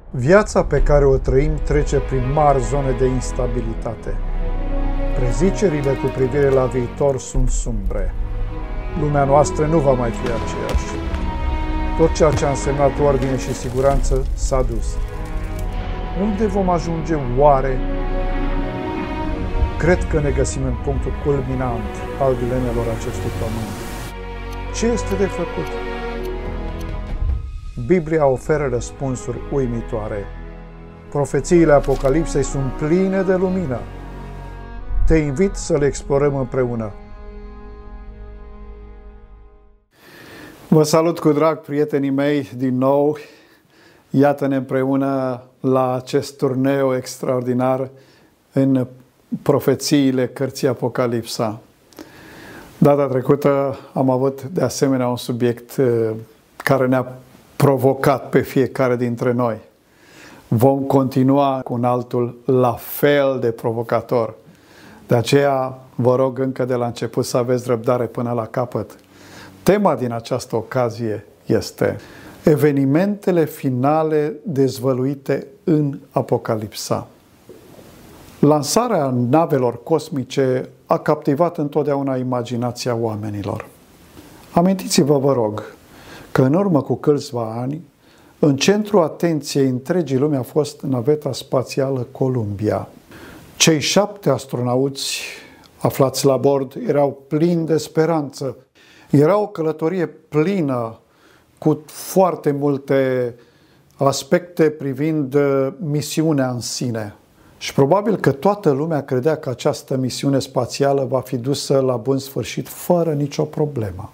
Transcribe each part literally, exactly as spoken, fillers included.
Viața pe care o trăim trece prin mari zone de instabilitate. Prezicerile cu privire la viitor sunt sumbre. Lumea noastră nu va mai fi aceeași. Tot ceea ce a însemnat ordine și siguranță s-a dus. Unde vom ajunge oare? Cred că ne găsim în punctul culminant al dilemelor acestui pământ. Ce este de făcut? Biblia oferă răspunsuri uimitoare. Profețiile Apocalipsei sunt pline de lumină. Te invit să le explorăm împreună. Vă salut cu drag, prietenii mei, din nou. Iată-ne împreună la acest turneu extraordinar în profețiile cărții Apocalipsa. Data trecută am avut de asemenea un subiect care ne-a provocat pe fiecare dintre noi. Vom continua cu un altul la fel de provocator. De aceea vă rog încă de la început să aveți răbdare până la capăt. Tema din această ocazie este evenimentele finale dezvăluite în Apocalipsa. Lansarea navelor cosmice a captivat întotdeauna imaginația oamenilor. Amintiți-vă, vă rog, că în urmă cu câțiva ani, în centrul atenției întregii lumi a fost naveta spațială Columbia. Cei șapte astronauți aflați la bord erau plini de speranță. Era o călătorie plină cu foarte multe aspecte privind misiunea în sine. Și probabil că toată lumea credea că această misiune spațială va fi dusă la bun sfârșit fără nicio problemă.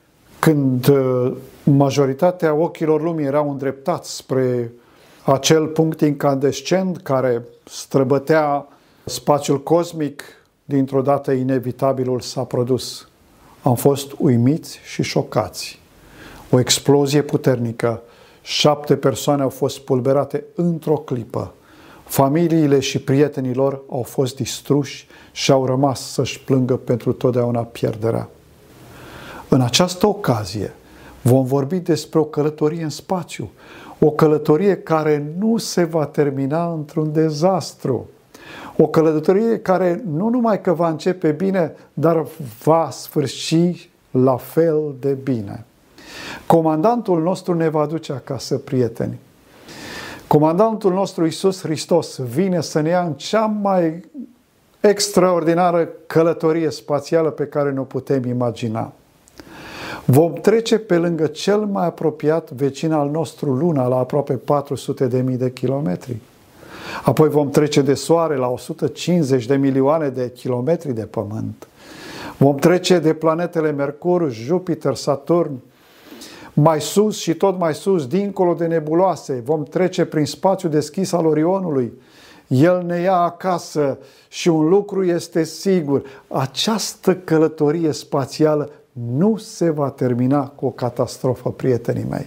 Când majoritatea ochilor lumii erau îndreptați spre acel punct incandescent care străbătea spațiul cosmic, dintr-o dată inevitabilul s-a produs. Am fost uimiți și șocați. O explozie puternică. Șapte persoane au fost spulberate într-o clipă. Familiile și prietenii lor au fost distruși și au rămas să-și plângă pentru totdeauna pierderea. În această ocazie vom vorbi despre o călătorie în spațiu, o călătorie care nu se va termina într-un dezastru, o călătorie care nu numai că va începe bine, dar va sfârși la fel de bine. Comandantul nostru ne va duce acasă, prieteni. Comandantul nostru Iisus Hristos vine să ne ia în cea mai extraordinară călătorie spațială pe care ne-o putem imagina. Vom trece pe lângă cel mai apropiat vecin al nostru, Luna, la aproape patru sute de mii de kilometri. Apoi vom trece de Soare la o sută cincizeci de milioane de kilometri de Pământ. Vom trece de planetele Mercur, Jupiter, Saturn, mai sus și tot mai sus, dincolo de nebuloase. Vom trece prin spațiul deschis al Orionului. El ne ia acasă și un lucru este sigur. Această călătorie spațială nu se va termina cu o catastrofă, prietenii mei.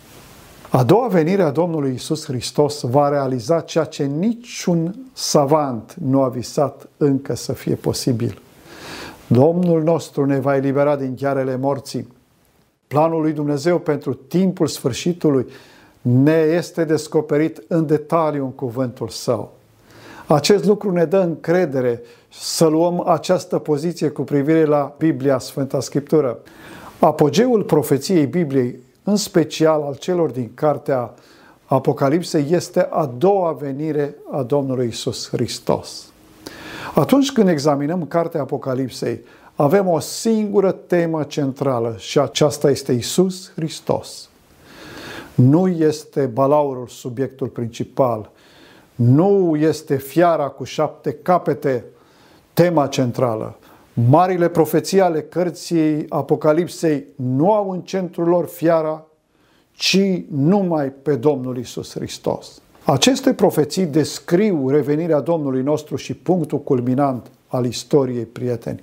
A doua venire a Domnului Iisus Hristos va realiza ceea ce niciun savant nu a visat încă să fie posibil. Domnul nostru ne va elibera din ghearele morții. Planul lui Dumnezeu pentru timpul sfârșitului ne este descoperit în detaliu în cuvântul Său. Acest lucru ne dă încredere să luăm această poziție cu privire la Biblia, Sfânta Scriptură. Apogeul profeției Bibliei, în special al celor din cartea Apocalipsei, este a doua venire a Domnului Iisus Hristos. Atunci când examinăm cartea Apocalipsei, avem o singură temă centrală și aceasta este Iisus Hristos. Nu este balaurul subiectul principal, nu este fiara cu șapte capete tema centrală. Marile profeții ale cărții Apocalipsei nu au în centrul lor fiara, ci numai pe Domnul Iisus Hristos. Aceste profeții descriu revenirea Domnului nostru și punctul culminant al istoriei, prieteni.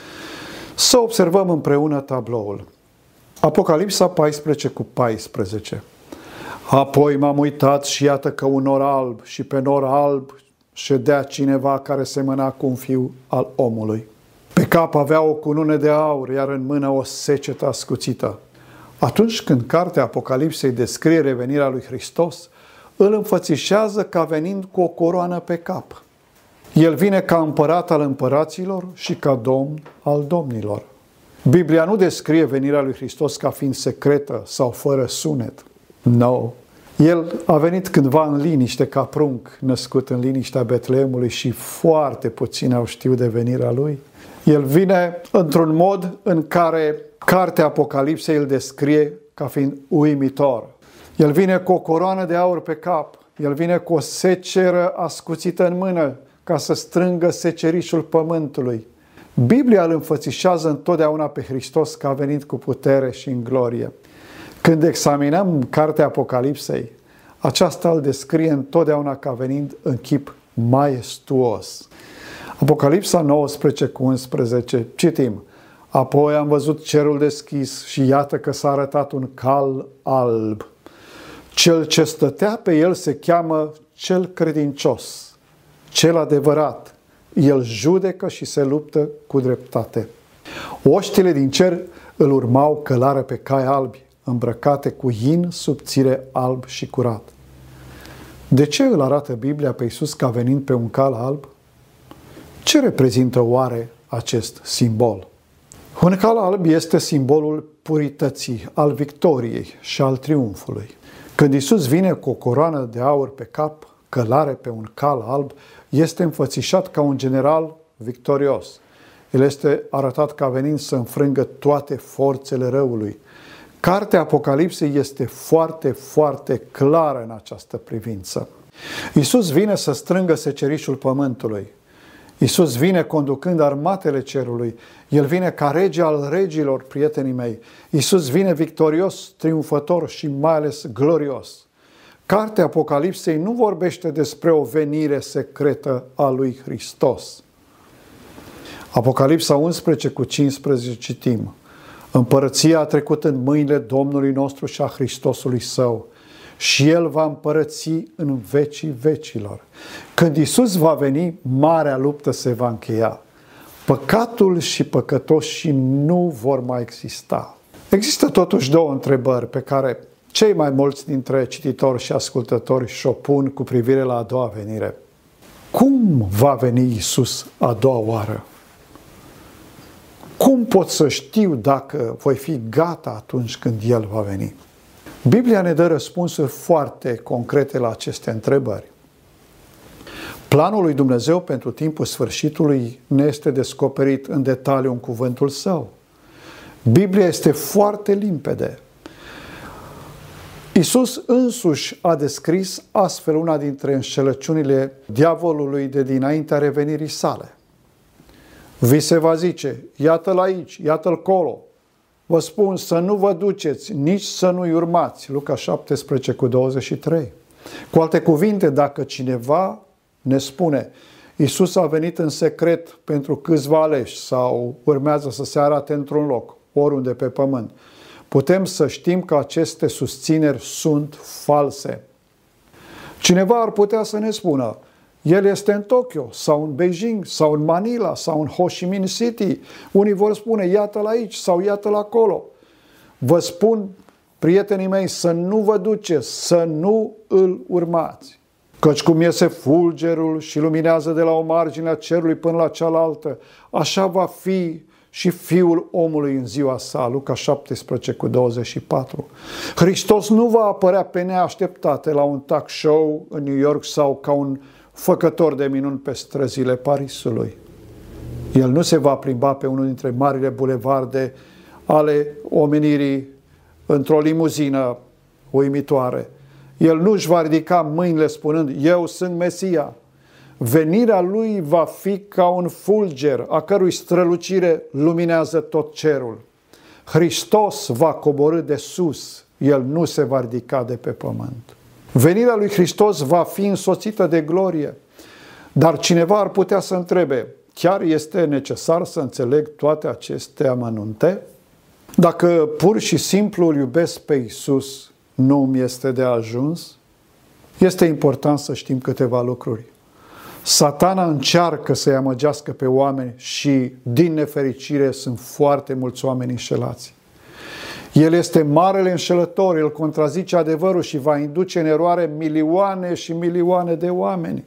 Să observăm împreună tabloul. Apocalipsa paisprezece cu paisprezece. Apoi m-am uitat și iată că un nor alb și pe nor alb ședea cineva care semăna cu un fiu al omului. Pe cap avea o cunună de aur, iar în mână o secetă ascuțită. Atunci când cartea Apocalipsei descrie revenirea lui Hristos, îl înfățișează ca venind cu o coroană pe cap. El vine ca împărat al împăraților și ca domn al domnilor. Biblia nu descrie venirea lui Hristos ca fiind secretă sau fără sunet. No. El a venit cândva în liniște ca prunc, născut în liniștea Betleemului și foarte puțini au știut de venirea lui. El vine într-un mod în care cartea Apocalipsei îl descrie ca fiind uimitor. El vine cu o coroană de aur pe cap. El vine cu o seceră ascuțită în mână ca să strângă secerișul pământului. Biblia îl înfățișează întotdeauna pe Hristos ca venind cu putere și în glorie. Când examinăm cartea Apocalipsei, aceasta îl descrie întotdeauna ca venind în chip maestuos. Apocalipsa nouăsprezece cu unsprezece, citim: apoi am văzut cerul deschis și iată că s-a arătat un cal alb. Cel ce stătea pe el se cheamă cel credincios, cel adevărat. El judecă și se luptă cu dreptate. Oștile din cer îl urmau călare pe cai albi, îmbrăcate cu in subțire alb și curat. De ce îl arată Biblia pe Iisus ca venind pe un cal alb? Ce reprezintă oare acest simbol? Un cal alb este simbolul purității, al victoriei și al triumfului. Când Iisus vine cu o coroană de aur pe cap, călare pe un cal alb, este înfățișat ca un general victorios. El este arătat ca venind să înfrângă toate forțele răului. Cartea Apocalipsei este foarte, foarte clară în această privință. Iisus vine să strângă secerișul pământului. Iisus vine conducând armatele cerului. El vine ca rege al regilor, prietenii mei. Iisus vine victorios, triumfător și mai ales glorios. Cartea Apocalipsei nu vorbește despre o venire secretă a lui Hristos. Apocalipsa unsprezece cu cincisprezece citim: împărăția a trecut în mâinile Domnului nostru și a Hristosului Său și El va împărăți în vecii vecilor. Când Iisus va veni, marea luptă se va încheia. Păcatul și păcătoșii nu vor mai exista. Există totuși două întrebări pe care cei mai mulți dintre cititori și ascultători și-o pun cu privire la a doua venire. Cum va veni Iisus a doua oară? Cum pot să știu dacă voi fi gata atunci când El va veni? Biblia ne dă răspunsuri foarte concrete la aceste întrebări. Planul lui Dumnezeu pentru timpul sfârșitului ne este descoperit în detaliu în cuvântul Său. Biblia este foarte limpede. Iisus însuși a descris astfel una dintre înșelăciunile diavolului de dinaintea revenirii sale. Vi se va zice: iată-l aici, iată-l colo. Vă spun să nu vă duceți, nici să nu-i urmați. Luca șaptesprezece cu douăzeci și trei. Cu alte cuvinte, dacă cineva ne spune: Iisus a venit în secret pentru câțiva aleși sau urmează să se arate într-un loc, oriunde pe pământ, putem să știm că aceste susțineri sunt false. Cineva ar putea să ne spună: El este în Tokyo, sau în Beijing, sau în Manila, sau în Ho Chi Minh City. Unii vor spune: iată-l aici, sau iată-l acolo. Vă spun, prietenii mei, să nu vă duceți, să nu îl urmați. Căci cum iese fulgerul și luminează de la o margine a cerului până la cealaltă, așa va fi și Fiul omului în ziua sa. Luca șaptesprezece cu douăzeci și patru. Hristos nu va apărea pe neașteptate la un talk show în New York sau ca un făcător de minuni pe străzile Parisului. El nu se va plimba pe unul dintre marile bulevarde ale omenirii într-o limuzină uimitoare. El nu își va ridica mâinile spunând: eu sunt Mesia. Venirea lui va fi ca un fulger, a cărui strălucire luminează tot cerul. Hristos va coborî de sus, El nu se va ridica de pe pământ. Venirea lui Hristos va fi însoțită de glorie. Dar cineva ar putea să întrebe: chiar este necesar să înțeleg toate aceste amănunte? Dacă pur și simplu îl iubesc pe Iisus, nu mi este de ajuns? Este important să știm câteva lucruri. Satana încearcă să-i amăgească pe oameni și, din nefericire, sunt foarte mulți oameni înșelați. El este marele înșelător, el contrazice adevărul și va induce în eroare milioane și milioane de oameni.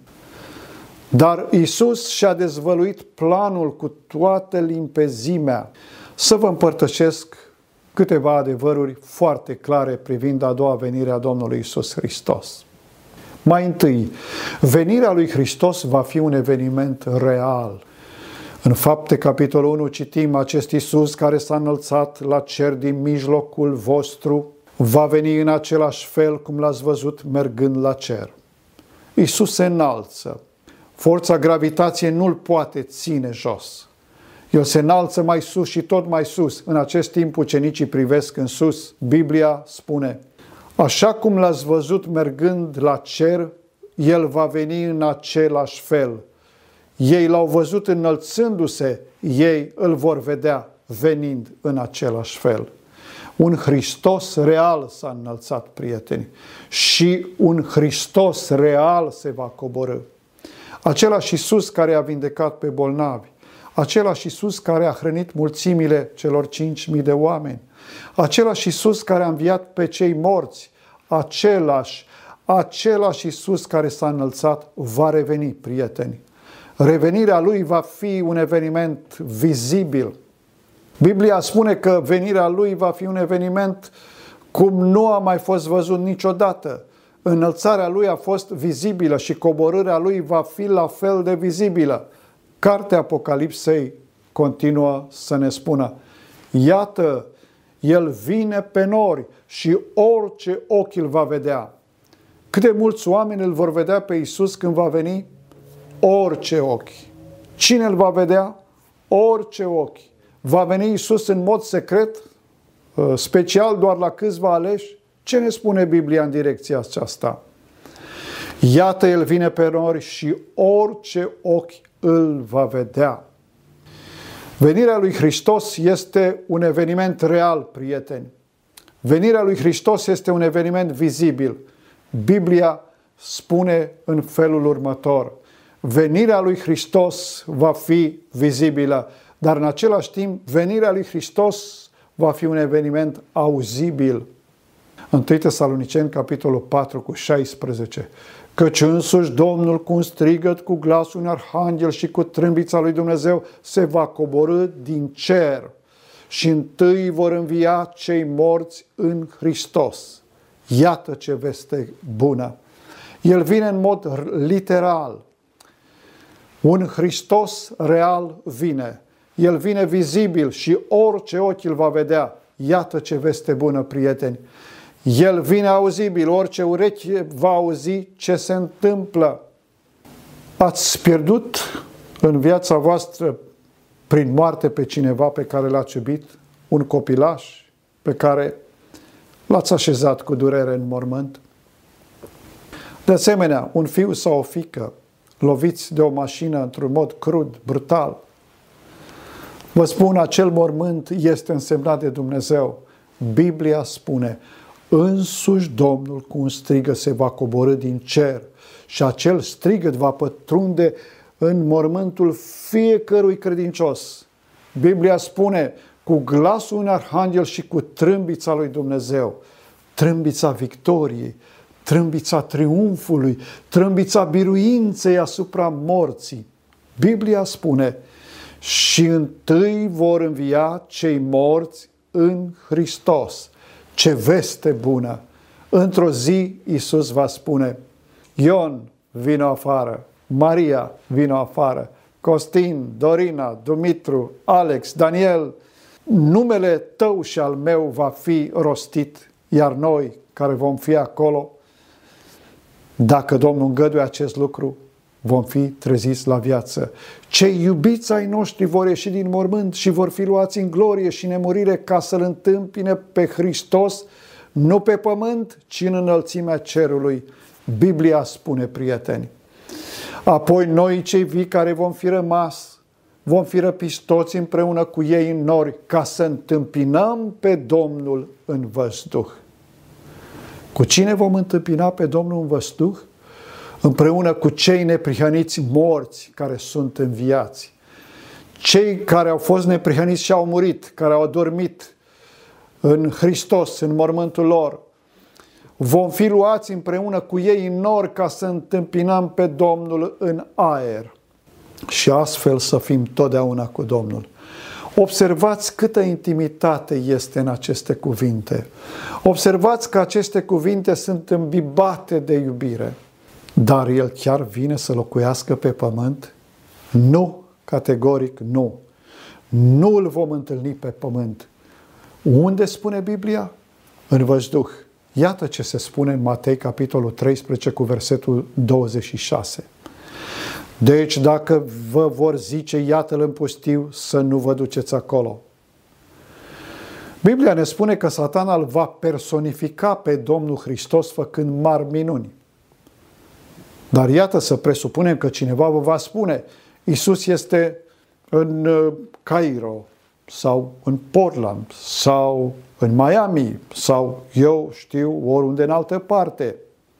Dar Iisus și-a dezvăluit planul cu toată limpezimea. Să vă împărtășesc câteva adevăruri foarte clare privind a doua venire a Domnului Iisus Hristos. Mai întâi, venirea lui Hristos va fi un eveniment real. În Fapte, capitolul unu, citim: acest Iisus care s-a înălțat la cer din mijlocul vostru va veni în același fel cum l-ați văzut mergând la cer. Iisus se înalță. Forța gravitației nu-l poate ține jos. El se înalță mai sus și tot mai sus. În acest timp ucenicii privesc în sus. Biblia spune: așa cum l-ați văzut mergând la cer, el va veni în același fel. Ei l-au văzut înălțându-se, ei îl vor vedea venind în același fel. Un Hristos real s-a înălțat, prieteni, și un Hristos real se va coborî. Același Iisus care a vindecat pe bolnavi, același Iisus care a hrănit mulțimile celor cinci mii de oameni, același Iisus care a înviat pe cei morți, același, același Iisus care s-a înălțat va reveni, prieteni. Revenirea lui va fi un eveniment vizibil. Biblia spune că venirea lui va fi un eveniment cum nu a mai fost văzut niciodată. Înălțarea lui a fost vizibilă și coborârea lui va fi la fel de vizibilă. Cartea Apocalipsei continuă să ne spună: iată, el vine pe nori și orice ochi îl va vedea. Cât de mulți oameni îl vor vedea pe Iisus când va veni? Orice ochi. Cine îl va vedea? Orice ochi. Va veni Iisus în mod secret, special doar la câțiva aleși? Ce ne spune Biblia în direcția aceasta? Iată, el vine pe nori și orice ochi îl va vedea. Venirea lui Hristos este un eveniment real, prieteni. Venirea lui Hristos este un eveniment vizibil. Biblia spune în felul următor: venirea lui Hristos va fi vizibilă, dar în același timp venirea lui Hristos va fi un eveniment auzibil. întâi Tesaloniceni, capitolul patru, cu șaisprezece. Căci însuși Domnul cu un strigăt, cu glasul unui arhanghel și cu trâmbița lui Dumnezeu se va coborî din cer și întâi vor învia cei morți în Hristos. Iată ce veste bună! El vine în mod literal. Un Hristos real vine. El vine vizibil și orice ochi îl va vedea. Iată ce veste bună, prieteni! El vine auzibil, orice ureche va auzi ce se întâmplă. Ați pierdut în viața voastră prin moarte pe cineva pe care l-ați iubit? Un copilaș pe care l-ați așezat cu durere în mormânt? De asemenea, un fiu sau o fiică loviți de o mașină într-un mod crud, brutal. Vă spun, acel mormânt este însemnat de Dumnezeu. Biblia spune: însuși Domnul cu un strigăt se va coborî din cer și acel strigăt va pătrunde în mormântul fiecărui credincios. Biblia spune: cu glasul unui arhanghel și cu trâmbița lui Dumnezeu, trâmbița victoriei, trâmbița triumfului, trâmbița biruinței asupra morții. Biblia spune: și întâi vor învia cei morți în Hristos. Ce veste bună! Într-o zi Iisus va spune: Ion, vino afară, Maria, vino afară, Costin, Dorina, Dumitru, Alex, Daniel, numele tău și al meu va fi rostit, iar noi care vom fi acolo, dacă Domnul îngăduie acest lucru, vom fi treziți la viață. Cei iubiți ai noștri vor ieși din mormânt și vor fi luați în glorie și nemurire ca să-L întâmpine pe Hristos, nu pe pământ, ci în înălțimea cerului. Biblia spune, prieteni. Apoi noi, cei vii care vom fi rămas, vom fi răpiți toți împreună cu ei în nori, ca să întâmpinăm pe Domnul în văzduh. Cu cine vom întâmpina pe Domnul în văzduh? Împreună cu cei neprihăniți morți care sunt înviați. Cei care au fost neprihăniți și au murit, care au adormit în Hristos, în mormântul lor. Vom fi luați împreună cu ei în nor ca să întâmpinăm pe Domnul în aer și astfel să fim totdeauna cu Domnul. Observați câtă intimitate este în aceste cuvinte. Observați că aceste cuvinte sunt îmbibate de iubire. Dar El chiar vine să locuiască pe pământ? Nu, categoric nu. Nu îl vom întâlni pe pământ. Unde spune Biblia? În văzduh. Iată ce se spune în Matei, capitolul treisprezece, cu versetul douăzeci și șase. Deci dacă vă vor zice, iată-l în pustiu, să nu vă duceți acolo. Biblia ne spune că Satana îl va personifica pe Domnul Hristos făcând mari minuni. Dar iată să presupunem că cineva vă va spune, Iisus este în Cairo sau în Portland sau în Miami sau eu știu oriunde în altă parte.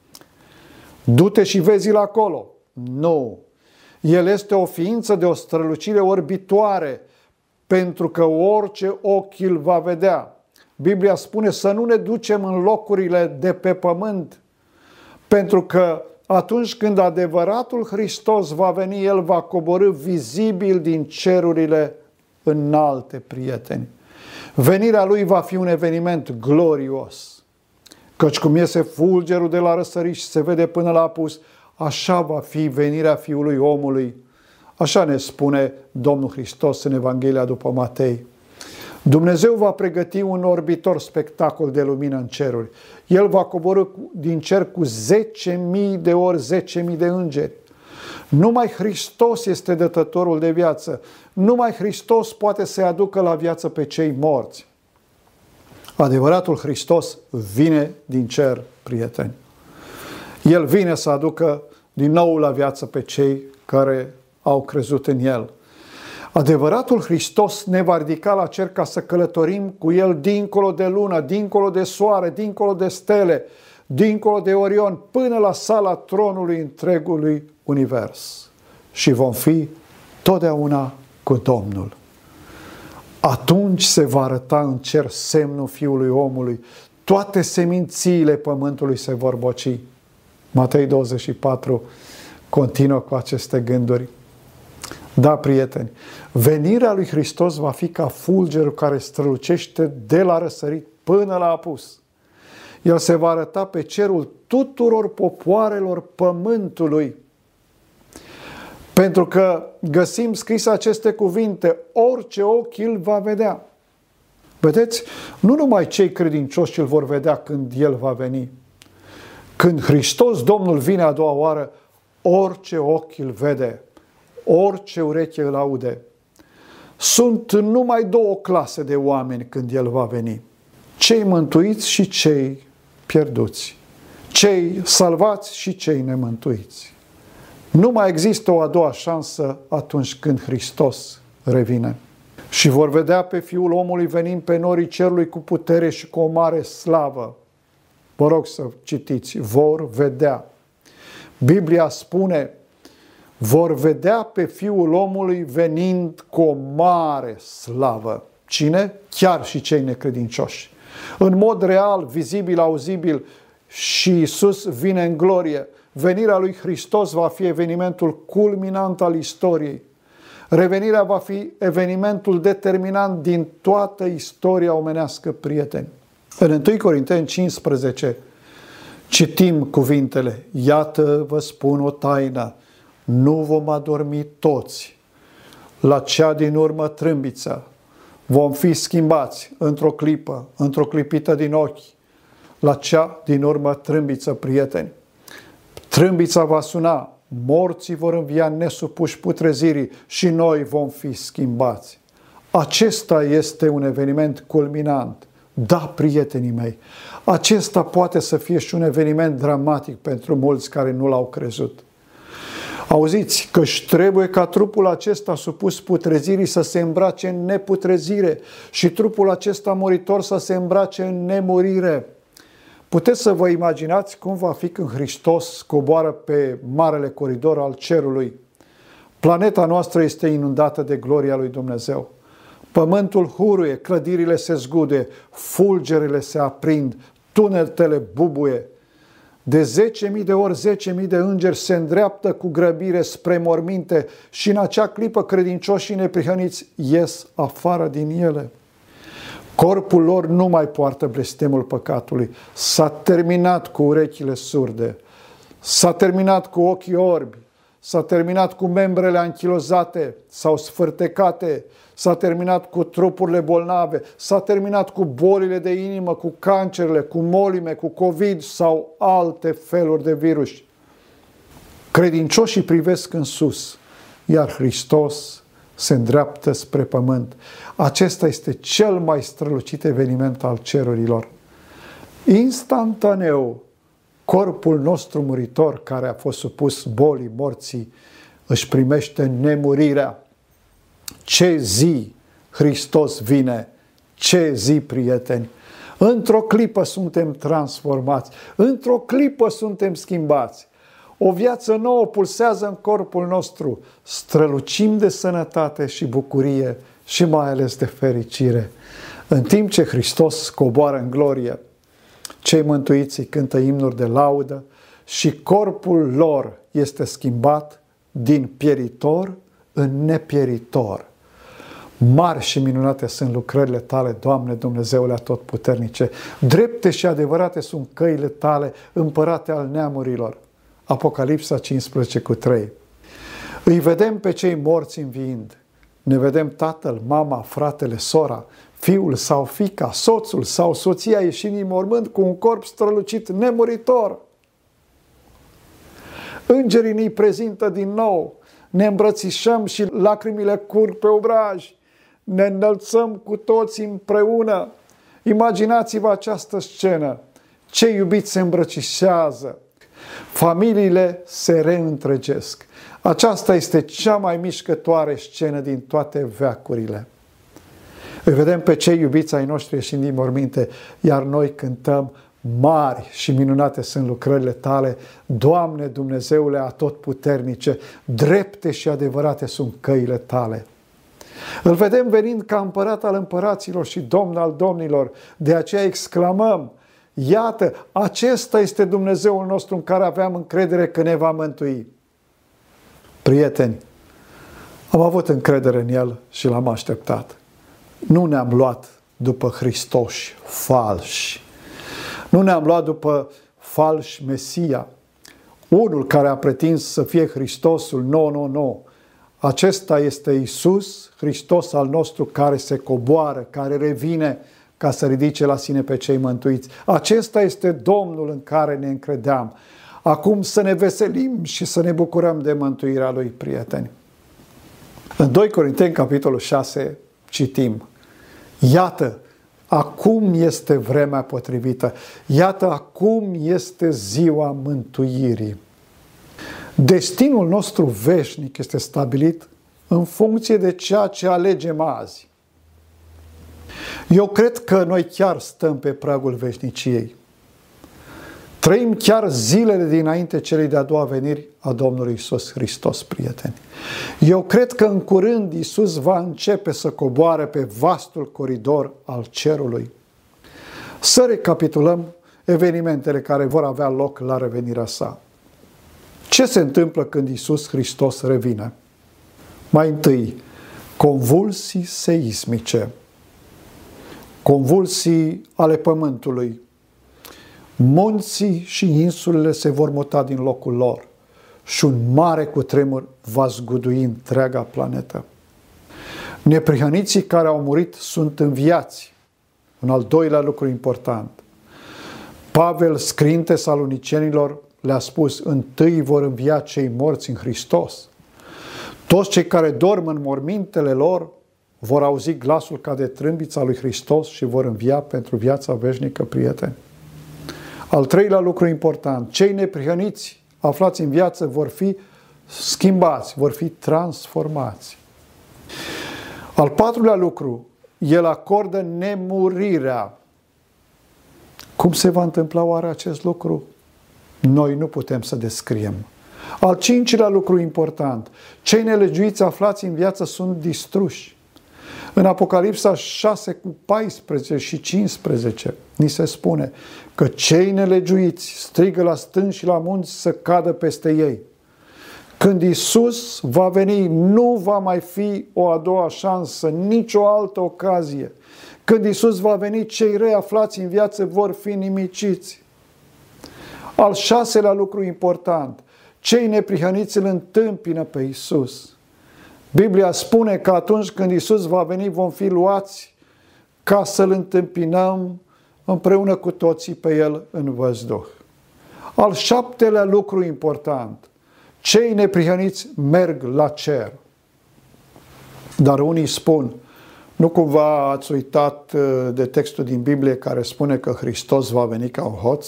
Du-te și vezi-l acolo. Nu. El este o ființă de o strălucire orbitoare, pentru că orice ochi îl va vedea. Biblia spune să nu ne ducem în locurile de pe pământ, pentru că atunci când adevăratul Hristos va veni, El va coborî vizibil din cerurile înalte, prieteni. Venirea Lui va fi un eveniment glorios, căci cum iese fulgerul de la răsărit și se vede până la apus, așa va fi venirea Fiului Omului. Așa ne spune Domnul Hristos în Evanghelia după Matei. Dumnezeu va pregăti un orbitor spectacol de lumină în ceruri. El va coborî din cer cu zece mii de ori zece mii de îngeri. Numai Hristos este dătătorul de viață. Numai Hristos poate să-i aducă la viață pe cei morți. Adevăratul Hristos vine din cer, prieteni. El vine să aducă din nou la viață pe cei care au crezut în El. Adevăratul Hristos ne va ridica la cer ca să călătorim cu El dincolo de lună, dincolo de soare, dincolo de stele, dincolo de Orion, până la sala tronului întregului univers. Și vom fi totdeauna cu Domnul. Atunci se va arăta în cer semnul Fiului Omului. Toate semințiile pământului se vor boci. Matei douăzeci și patru continuă cu aceste gânduri. Da, prieteni, venirea lui Hristos va fi ca fulgerul care strălucește de la răsărit până la apus. El se va arăta pe cerul tuturor popoarelor pământului. Pentru că găsim scris aceste cuvinte, orice ochi îl va vedea. Vedeți? Nu numai cei credincioși îl vor vedea când El va veni. Când Hristos Domnul vine a doua oară, orice ochi îl vede, orice ureche îl aude. Sunt numai două clase de oameni când El va veni. Cei mântuiți și cei pierduți. Cei salvați și cei nemântuiți. Nu mai există o a doua șansă atunci când Hristos revine. Și vor vedea pe Fiul omului venind pe norii cerului cu putere și cu o mare slavă. Vă rog să citiți. Vor vedea. Biblia spune, vor vedea pe Fiul omului venind cu o mare slavă. Cine? Chiar și cei necredincioși. În mod real, vizibil, auzibil, și Iisus vine în glorie. Venirea lui Hristos va fi evenimentul culminant al istoriei. Revenirea va fi evenimentul determinant din toată istoria omenească, prieteni. În întâi Corinteni cincisprezece citim cuvintele, iată vă spun o taină, nu vom adormi toți, la cea din urmă trâmbiță, vom fi schimbați într-o clipă, într-o clipită din ochi, la cea din urmă trâmbiță, prieteni. Trâmbița va suna, morții vor învia nesupuși putrezirii și noi vom fi schimbați. Acesta este un eveniment culminant. Da, prietenii mei, acesta poate să fie și un eveniment dramatic pentru mulți care nu l-au crezut. Auziți, căci trebuie ca trupul acesta supus putrezirii să se îmbrace în neputrezire și trupul acesta muritor să se îmbrace în nemurire. Puteți să vă imaginați cum va fi când Hristos coboară pe marele coridor al cerului. Planeta noastră este inundată de gloria lui Dumnezeu. Pământul huruie, clădirile se zgude, fulgerele se aprind, tunelele bubuie. De zece mii de ori zece mii de îngeri se îndreaptă cu grăbire spre morminte și în acea clipă credincioșii neprihăniți ies afară din ele. Corpul lor nu mai poartă blestemul păcatului. S-a terminat cu urechile surde, s-a terminat cu ochii orbi, s-a terminat cu membrele anchilozate sau sfârtecate, s-a terminat cu trupurile bolnave, s-a terminat cu bolile de inimă, cu cancerele, cu molime, cu COVID sau alte feluri de virus. Credincioșii privesc în sus, iar Hristos se îndreaptă spre pământ. Acesta este cel mai strălucit eveniment al cerurilor. Instantaneu, corpul nostru muritor, care a fost supus bolii morții, își primește nemurirea. Ce zi Hristos vine! Ce zi, prieteni! Într-o clipă suntem transformați, într-o clipă suntem schimbați. O viață nouă pulsează în corpul nostru, strălucim de sănătate și bucurie și mai ales de fericire. În timp ce Hristos coboară în glorie, cei mântuiți cântă imnuri de laudă și corpul lor este schimbat din pieritor în nepieritor. Mari și minunate sunt lucrările tale, Doamne Dumnezeule Atotputernice. Drepte și adevărate sunt căile tale, Împărate al neamurilor. Apocalipsa cincisprezece cu trei. Îi vedem pe cei morți înviind. Ne vedem tatăl, mama, fratele, sora, fiul sau fiica, soțul sau soția ieșind din mormânt cu un corp strălucit nemuritor. Îngerii ne prezintă din nou, ne îmbrățișăm și lacrimile curg pe obraj, ne înălțăm cu toți împreună. Imaginați-vă această scenă. Cei iubiți se îmbrățișează, familiile se reîntregesc. Aceasta este cea mai mișcătoare scenă din toate veacurile. Îi vedem pe cei iubiți ai noștri ieșind din morminte, iar noi cântăm: mari și minunate sunt lucrările tale, Doamne Dumnezeule Atotputernice, drepte și adevărate sunt căile tale. Îl vedem venind ca împărat al împăraților și domn al domnilor, de aceea exclamăm: iată, acesta este Dumnezeul nostru în care aveam încredere că ne va mântui. Prieteni, am avut încredere în El și L-am așteptat. Nu ne-am luat după Hristoși falși. Nu ne-am luat după falși Mesia. Unul care a pretins să fie Hristosul, nu, nu, nu. Acesta este Iisus, Hristos al nostru, care se coboară, care revine ca să ridice la sine pe cei mântuiți. Acesta este Domnul în care ne încredeam. Acum să ne veselim și să ne bucurăm de mântuirea Lui, prieteni. În doi Corinteni, capitolul șase, citim: iată, acum este vremea potrivită. Iată, acum este ziua mântuirii. Destinul nostru veșnic este stabilit în funcție de ceea ce alegem azi. Eu cred că noi chiar stăm pe pragul veșniciei. Trăim chiar zilele dinainte celei de-a doua veniri a Domnului Iisus Hristos, prieteni. Eu cred că în curând Iisus va începe să coboare pe vastul coridor al cerului. Să recapitulăm evenimentele care vor avea loc la revenirea sa. Ce se întâmplă când Iisus Hristos revine? Mai întâi, convulsii seismice, convulsii ale pământului. Munții și insulele se vor muta din locul lor și un mare cutremur va zgudui întreaga planetă. Neprihăniții care au murit sunt înviați. Un al doilea lucru important. Pavel, scriind Tesalonicenilor, le-a spus: întâi vor învia cei morți în Hristos. Toți cei care dorm în mormintele lor vor auzi glasul ca de trâmbița lui Hristos și vor învia pentru viața veșnică, prieteni. Al treilea lucru important, cei neprihăniți aflați în viață vor fi schimbați, vor fi transformați. Al patrulea lucru, El acordă nemurirea. Cum se va întâmpla oare acest lucru? Noi nu putem să descriem. Al cincilea lucru important, cei nelegiuiți aflați în viață sunt distruși. În Apocalipsa șase cu paisprezece și cincisprezece ni se spune că cei nelegiuiți strigă la stânci și la munți să cadă peste ei. Când Iisus va veni, nu va mai fi o a doua șansă, nicio altă ocazie. Când Iisus va veni, cei răi aflați în viață vor fi nimiciți. Al șaselea lucru important, cei neprihăniți îl întâmpină pe Iisus. Biblia spune că atunci când Iisus va veni, vom fi luați ca să-L întâmpinăm împreună cu toții pe El în văzduh. Al șaptelea lucru important, cei neprihăniți merg la cer. Dar unii spun, nu cumva ați uitat de textul din Biblie care spune că Hristos va veni ca un hoț?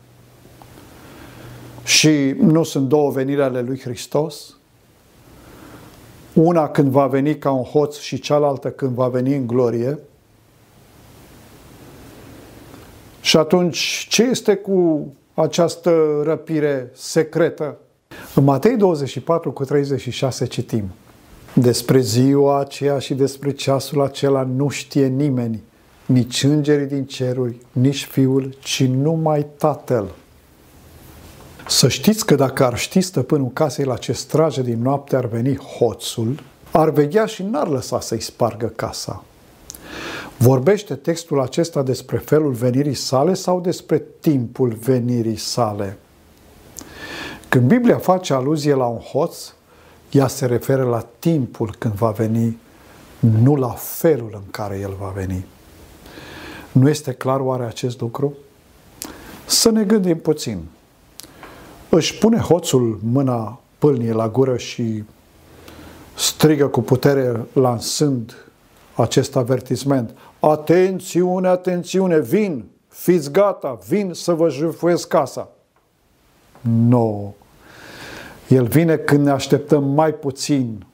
Și nu sunt două veniri ale lui Hristos? Una când va veni ca un hoț și cealaltă când va veni în glorie? Și atunci, ce este cu această răpire secretă? În Matei douăzeci și patru cu treizeci și șase citim: despre ziua aceea și despre ceasul acela nu știe nimeni, nici îngerii din ceruri, nici Fiul, ci numai Tatăl. Să știți că dacă ar ști stăpânul casei la ce strage din noapte ar veni hoțul, ar veghea și n-ar lăsa să-i spargă casa. Vorbește textul acesta despre felul venirii sale sau despre timpul venirii sale? Când Biblia face aluzie la un hoț, ea se referă la timpul când va veni, nu la felul în care el va veni. Nu este clar oare acest lucru? Să ne gândim puțin. Își pune hoțul mâna pâlnie la gură și strigă cu putere lansând acest avertisment: atențiune, atențiune, vin, fiți gata, vin să vă jefuiesc casa. Nu. El vine când ne așteptăm mai puțin,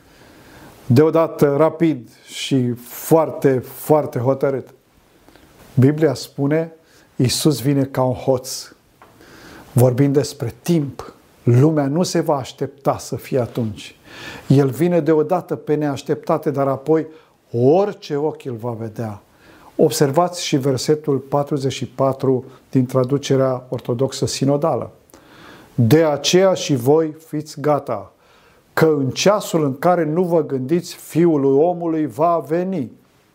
deodată rapid și foarte, foarte hotărât. Biblia spune, Iisus vine ca un hoț. Vorbind despre timp, lumea nu se va aștepta să fie atunci. El vine deodată pe neașteptate, dar apoi orice ochi îl va vedea. Observați și versetul patruzeci și patru din traducerea ortodoxă sinodală. De aceea și voi fiți gata, că în ceasul în care nu vă gândiți, Fiul lui omului va veni.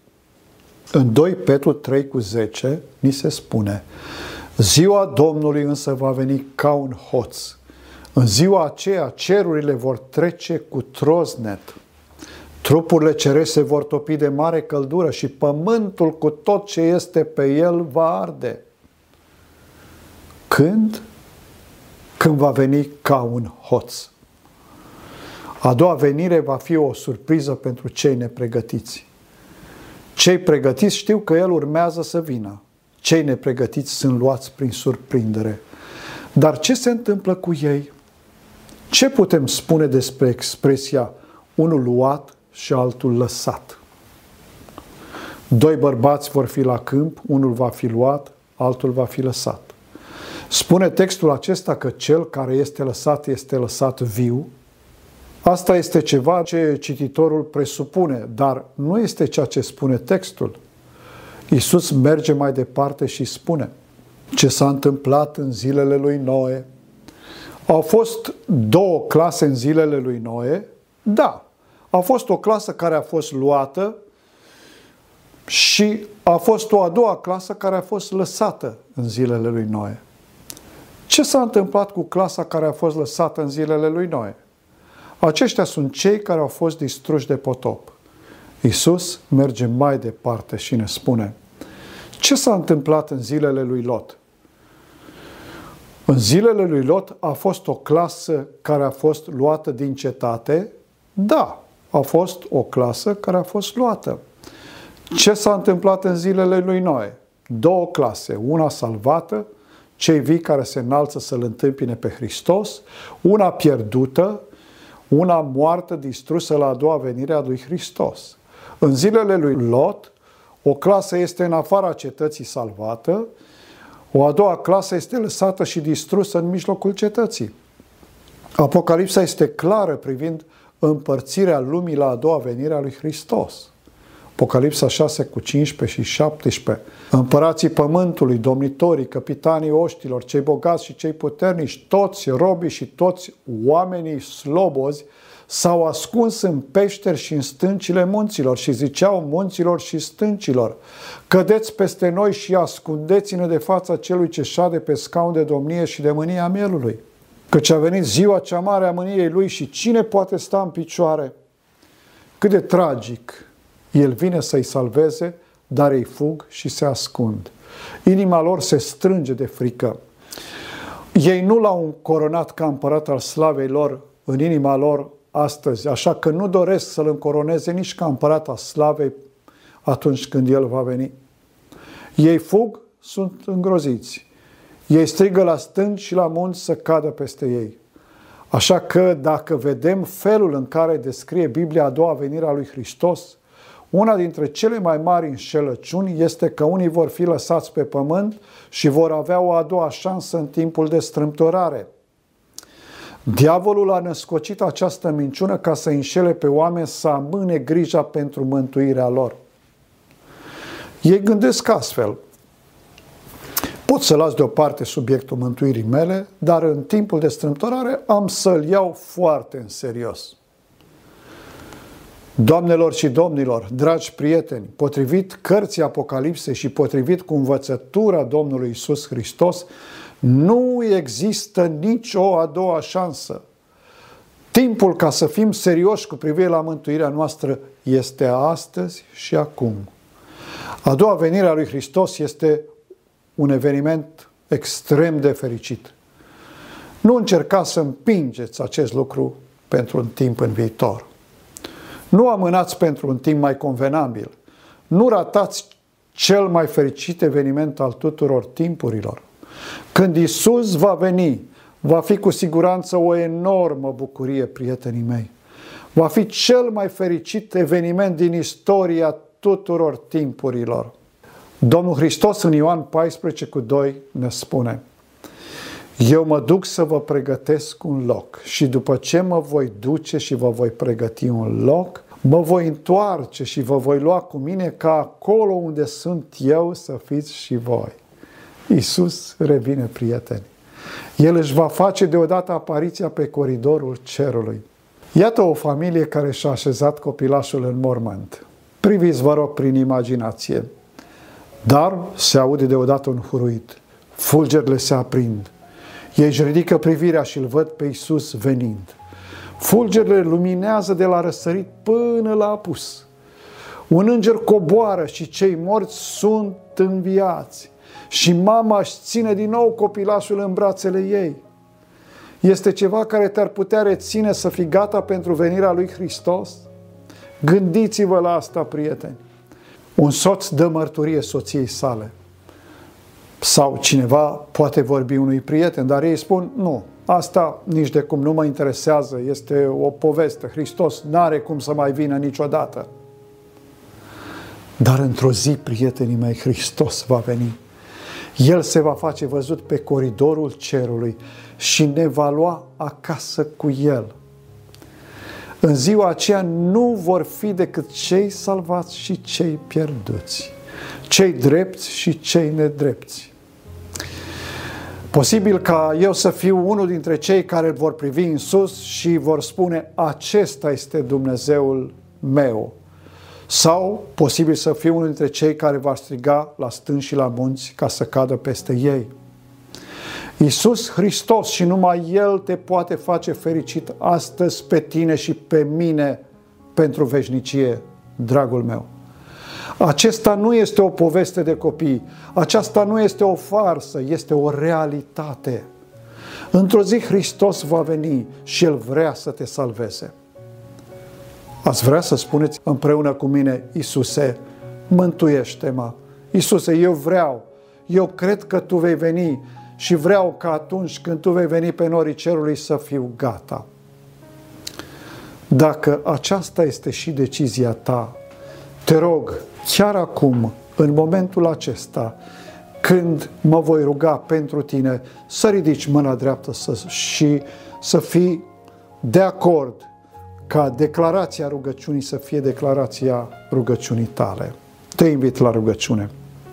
În doi Petru trei cu zece ni se spune: ziua Domnului însă va veni ca un hoț. În ziua aceea cerurile vor trece cu troznet. Trupurile cerești se vor topi de mare căldură și pământul cu tot ce este pe el va arde. Când? Când va veni ca un hoț. A doua venire va fi o surpriză pentru cei nepregătiți. Cei pregătiți știu că el urmează să vină. Cei nepregătiți sunt luați prin surprindere. Dar ce se întâmplă cu ei? Ce putem spune despre expresia unul luat și altul lăsat? Doi bărbați vor fi la câmp, unul va fi luat, altul va fi lăsat. Spune textul acesta că cel care este lăsat este lăsat viu. Asta este ceva ce cititorul presupune, dar nu este ceea ce spune textul. Iisus merge mai departe și spune ce s-a întâmplat în zilele lui Noe. Au fost două clase în zilele lui Noe? Da. A fost o clasă care a fost luată și a fost o a doua clasă care a fost lăsată în zilele lui Noe. Ce s-a întâmplat cu clasa care a fost lăsată în zilele lui Noe? Aceștia sunt cei care au fost distruși de potop. Iisus merge mai departe și ne spune ce s-a întâmplat în zilele lui Lot. În zilele lui Lot a fost o clasă care a fost luată din cetate? Da, a fost o clasă care a fost luată. Ce s-a întâmplat în zilele lui Noe? Două clase, una salvată, cei vii care se înalță să-L întâmpine pe Hristos, una pierdută, una moartă, distrusă la a doua venire a lui Hristos. În zilele lui Lot, o clasă este în afara cetății salvată, o a doua clasă este lăsată și distrusă în mijlocul cetății. Apocalipsa este clară privind împărțirea lumii la a doua venire a lui Hristos. Apocalipsa șase cu cincisprezece și șaptesprezece. Împărații pământului, domnitorii, capitanii oștilor, cei bogați și cei puternici, toți robii și toți oamenii slobozi s-au ascuns în peșteri și în stâncile munților și ziceau munților și stâncilor: cădeți peste noi și ascundeți-ne de fața celui ce șade pe scaun de domnie și de mânia mielului. Căci a venit ziua cea mare a mâniei lui și cine poate sta în picioare? Cât de tragic! El vine să-i salveze, dar ei fug și se ascund. Inima lor se strânge de frică. Ei nu l-au încoronat ca împărat al slavei lor în inima lor astăzi, așa că nu doresc să-l încoroneze nici ca împărat al slavei atunci când el va veni. Ei fug, sunt îngroziți. Ei strigă la stânci și la munți să cadă peste ei. Așa că dacă vedem felul în care descrie Biblia a doua venire a lui Hristos, una dintre cele mai mari înșelăciuni este că unii vor fi lăsați pe pământ și vor avea o a doua șansă în timpul de strâmtorare. Diavolul a născocit această minciună ca să înșele pe oameni să amâne grija pentru mântuirea lor. Ei gândesc astfel: pot să las deoparte subiectul mântuirii mele, dar în timpul de strâmtorare am să-l iau foarte în serios. Doamnelor și domnilor, dragi prieteni, potrivit cărții Apocalipsei și potrivit cu învățătura Domnului Iisus Hristos, nu există nicio a doua șansă. Timpul ca să fim serioși cu privire la mântuirea noastră este astăzi și acum. A doua venire a lui Hristos este un eveniment extrem de fericit. Nu încercați să împingeți acest lucru pentru un timp în viitor. Nu amânați pentru un timp mai convenabil. Nu ratați cel mai fericit eveniment al tuturor timpurilor. Când Iisus va veni, va fi cu siguranță o enormă bucurie, prietenii mei. Va fi cel mai fericit eveniment din istoria tuturor timpurilor. Domnul Hristos în Ioan paisprezece cu doi ne spune: eu mă duc să vă pregătesc un loc și după ce mă voi duce și vă voi pregăti un loc, mă voi întoarce și vă voi lua cu mine ca acolo unde sunt eu să fiți și voi. Iisus revine, prieteni. El își va face deodată apariția pe coridorul cerului. Iată o familie care și-a așezat copilașul în mormânt. Priviți, vă rog, prin imaginație. Dar se aude deodată un huruit. Fulgerile se aprind. Ei își ridică privirea și îl văd pe Iisus venind. Fulgerile luminează de la răsărit până la apus. Un înger coboară și cei morți sunt înviați. Și mama își ține din nou copilașul în brațele ei. Este ceva care te-ar putea reține să fii gata pentru venirea lui Hristos? Gândiți-vă la asta, prieteni. Un soț dă mărturie soției sale. Sau cineva poate vorbi unui prieten, dar ei spun: nu, asta nici de cum nu mă interesează, este o poveste. Hristos n-are cum să mai vină niciodată. Dar într-o zi, prietenii mei, Hristos va veni. El se va face văzut pe coridorul cerului și ne va lua acasă cu El. În ziua aceea nu vor fi decât cei salvați și cei pierduți, cei drepți și cei nedrepți. Posibil ca eu să fiu unul dintre cei care vor privi în sus și vor spune: acesta este Dumnezeul meu. Sau posibil să fiu unul dintre cei care va striga la stânci și la munți ca să cadă peste ei. Iisus Hristos și numai El te poate face fericit astăzi pe tine și pe mine pentru veșnicie, dragul meu. Acesta nu este o poveste de copii, aceasta nu este o farsă, este o realitate. Într-o zi Hristos va veni și El vrea să te salveze. Ați vrea să spuneți împreună cu mine: Iisuse, mântuiește-mă. Iisuse, eu vreau, eu cred că Tu vei veni și vreau ca atunci când Tu vei veni pe norii cerului să fiu gata. Dacă aceasta este și decizia ta, te rog, chiar acum, în momentul acesta, când mă voi ruga pentru tine, să ridici mâna dreaptă să, și să fii de acord ca declarația rugăciunii să fie declarația rugăciunii tale. Te invit la rugăciune.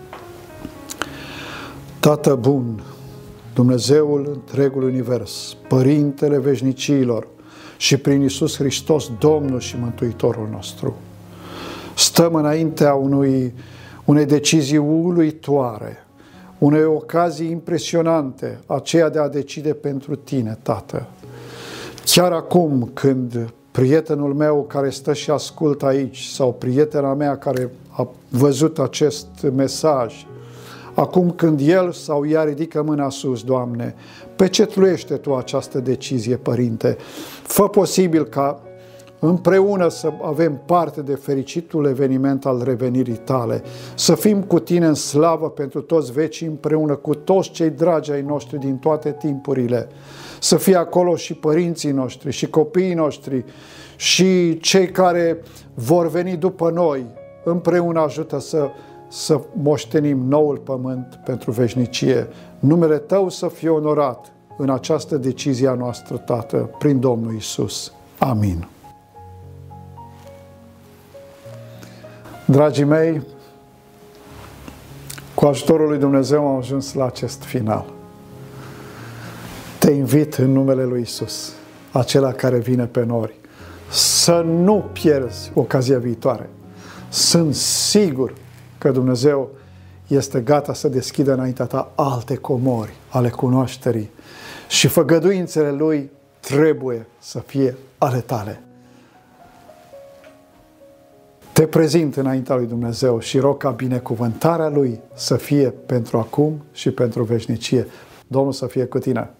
Tată bun, Dumnezeul întregului univers, Părintele veșnicilor și prin Iisus Hristos, Domnul și Mântuitorul nostru, stăm înaintea unui, unei decizii uluitoare, unei ocazii impresionante, aceea de a decide pentru tine, Tată. Chiar acum când prietenul meu care stă și ascultă aici sau prietena mea care a văzut acest mesaj, acum când el sau ea ridică mâna sus, Doamne, pecetluiește Tu această decizie, Părinte. Fă posibil ca împreună să avem parte de fericitul eveniment al revenirii Tale, să fim cu Tine în slavă pentru toți vecii, împreună cu toți cei dragi ai noștri din toate timpurile, să fie acolo și părinții noștri, și copiii noștri, și cei care vor veni după noi. Împreună ajută să, să moștenim noul pământ pentru veșnicie. Numele Tău să fie onorat în această decizie a noastră, Tată, prin Domnul Iisus. Amin. Dragii mei, cu ajutorul lui Dumnezeu am ajuns la acest final. Te invit în numele lui Iisus, acela care vine pe nori, să nu pierzi ocazia viitoare. Sunt sigur că Dumnezeu este gata să deschidă înaintea ta alte comori ale cunoașterii și făgăduințele Lui trebuie să fie ale tale. Te prezint înaintea lui Dumnezeu și rog ca binecuvântarea Lui să fie pentru acum și pentru veșnicie. Domnul să fie cu tine!